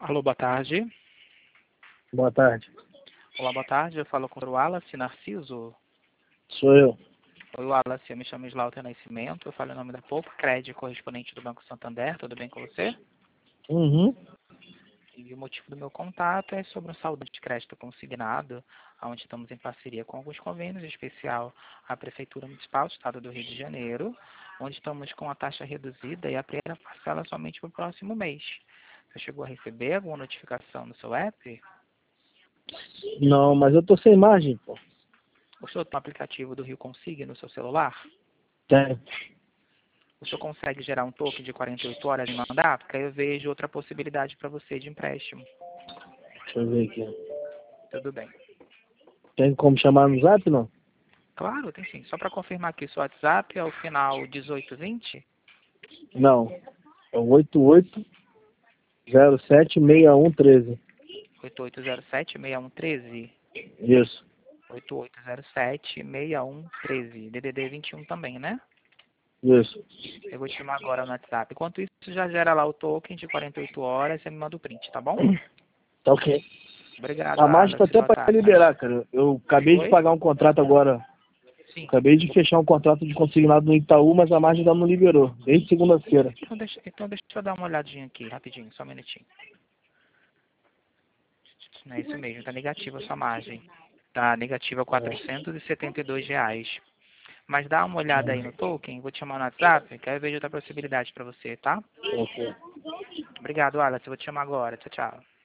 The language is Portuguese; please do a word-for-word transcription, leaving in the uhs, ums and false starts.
Alô, boa tarde. Boa tarde. Olá, boa tarde. Eu falo com o Wallace Narciso. Sou eu. Oi, Wallace. Eu me chamo Slaughter Nascimento. Eu falo em nome da Poupa Crédito, correspondente do Banco Santander. Tudo bem com você? Uhum. E o motivo do meu contato é sobre um saldo de crédito consignado, onde estamos em parceria com alguns convênios, em especial a Prefeitura Municipal do Estado do Rio de Janeiro, onde estamos com a taxa reduzida e a primeira parcela somente para o próximo mês. Você chegou a receber alguma notificação no seu app? Não, mas eu tô sem margem, pô. O senhor tem um aplicativo do Rio Consigne no seu celular? Tem. O senhor consegue gerar um token de quarenta e oito horas e mandar? Porque aí eu vejo outra possibilidade para você de empréstimo. Deixa eu ver aqui. Tudo bem. Tem como chamar no zap, não? Claro, tem sim. Só para confirmar aqui, seu WhatsApp é o final dezoito vinte? Não. É o oito oito zero sete seis um um três. oito oito zero sete seis um um três? Isso. oito oito zero sete seis um um três. D D D vinte e um também, né? Isso. Eu vou te chamar agora no WhatsApp. Enquanto isso, já gera lá o token de quarenta e oito horas, você me manda o print, tá bom? Tá ok. Obrigado, A margem tá Alice. até Boa pra tarde. liberar, cara. Eu acabei de Oi? pagar um contrato agora. Sim. Acabei de fechar um contrato de consignado no Itaú, mas a margem ainda não liberou. Desde segunda-feira. Então deixa, então deixa eu dar uma olhadinha aqui, rapidinho, só um minutinho. É isso mesmo, tá negativa a sua margem. Tá negativa quatrocentos e setenta e dois reais. Mas dá uma olhada aí no token, vou te chamar no WhatsApp, que aí eu vejo outra possibilidade para você, tá? Ok. Obrigado, Alice, eu vou te chamar agora. Tchau, tchau.